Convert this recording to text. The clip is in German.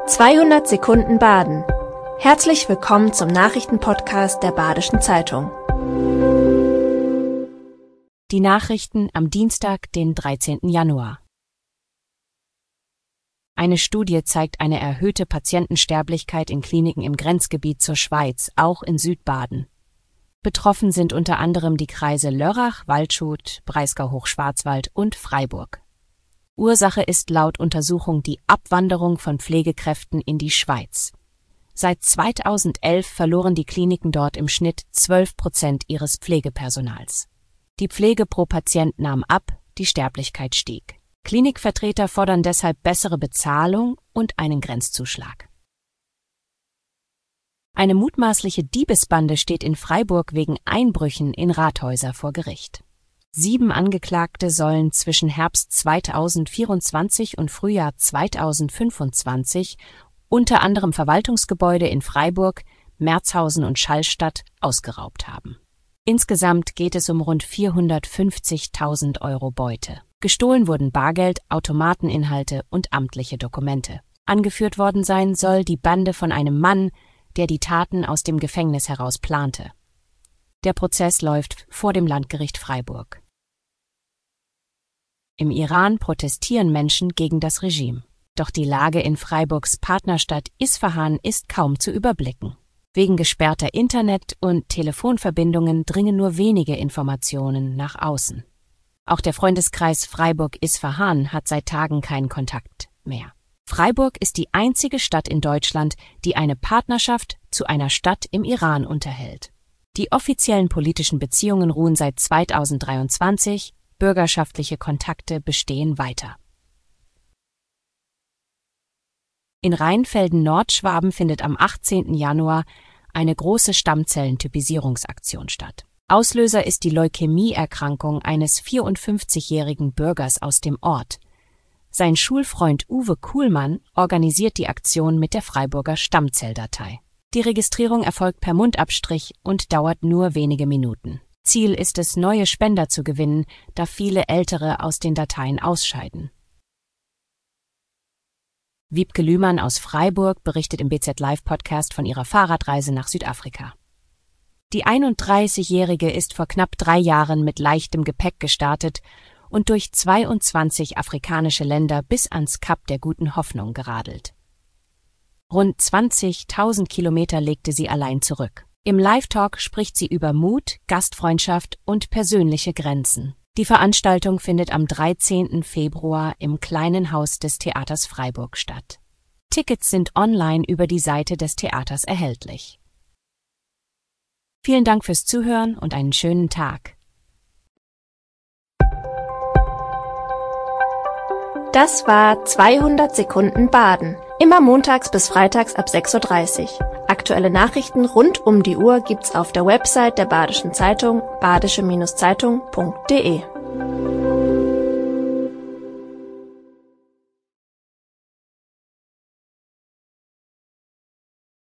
200 Sekunden Baden. Herzlich willkommen zum Nachrichtenpodcast der Badischen Zeitung. Die Nachrichten am Dienstag, den 13. Januar. Eine Studie zeigt eine erhöhte Patientensterblichkeit in Kliniken im Grenzgebiet zur Schweiz, auch in Südbaden. Betroffen sind unter anderem die Kreise Lörrach, Waldshut, Breisgau-Hochschwarzwald und Freiburg. Ursache ist laut Untersuchung die Abwanderung von Pflegekräften in die Schweiz. Seit 2011 verloren die Kliniken dort im Schnitt 12% ihres Pflegepersonals. Die Pflege pro Patient nahm ab, die Sterblichkeit stieg. Klinikvertreter fordern deshalb bessere Bezahlung und einen Grenzzuschlag. Eine mutmaßliche Diebesbande steht in Freiburg wegen Einbrüchen in Rathäuser vor Gericht. 7 Angeklagte sollen zwischen Herbst 2024 und Frühjahr 2025 unter anderem Verwaltungsgebäude in Freiburg, Merzhausen und Schallstatt ausgeraubt haben. Insgesamt geht es um rund 450.000 Euro Beute. Gestohlen wurden Bargeld, Automateninhalte und amtliche Dokumente. Angeführt worden sein soll die Bande von einem Mann, der die Taten aus dem Gefängnis heraus plante. Der Prozess läuft vor dem Landgericht Freiburg. Im Iran protestieren Menschen gegen das Regime. Doch die Lage in Freiburgs Partnerstadt Isfahan ist kaum zu überblicken. Wegen gesperrter Internet- und Telefonverbindungen dringen nur wenige Informationen nach außen. Auch der Freundeskreis Freiburg-Isfahan hat seit Tagen keinen Kontakt mehr. Freiburg ist die einzige Stadt in Deutschland, die eine Partnerschaft zu einer Stadt im Iran unterhält. Die offiziellen politischen Beziehungen ruhen seit 2023, bürgerschaftliche Kontakte bestehen weiter. In Rheinfelden-Nordschwaben findet am 18. Januar eine große Stammzellentypisierungsaktion statt. Auslöser ist die Leukämieerkrankung eines 54-jährigen Bürgers aus dem Ort. Sein Schulfreund Uwe Kuhlmann organisiert die Aktion mit der Freiburger Stammzelldatei. Die Registrierung erfolgt per Mundabstrich und dauert nur wenige Minuten. Ziel ist es, neue Spender zu gewinnen, da viele Ältere aus den Dateien ausscheiden. Wiebke Lühmann aus Freiburg berichtet im BZ Live Podcast von ihrer Fahrradreise nach Südafrika. Die 31-Jährige ist vor knapp 3 Jahren mit leichtem Gepäck gestartet und durch 22 afrikanische Länder bis ans Kap der Guten Hoffnung geradelt. Rund 20.000 Kilometer legte sie allein zurück. Im Live-Talk spricht sie über Mut, Gastfreundschaft und persönliche Grenzen. Die Veranstaltung findet am 13. Februar im Kleinen Haus des Theaters Freiburg statt. Tickets sind online über die Seite des Theaters erhältlich. Vielen Dank fürs Zuhören und einen schönen Tag. Das war 200 Sekunden Baden. Immer montags bis freitags ab 6:30 Uhr. Aktuelle Nachrichten rund um die Uhr gibt's auf der Website der Badischen Zeitung, badische-zeitung.de.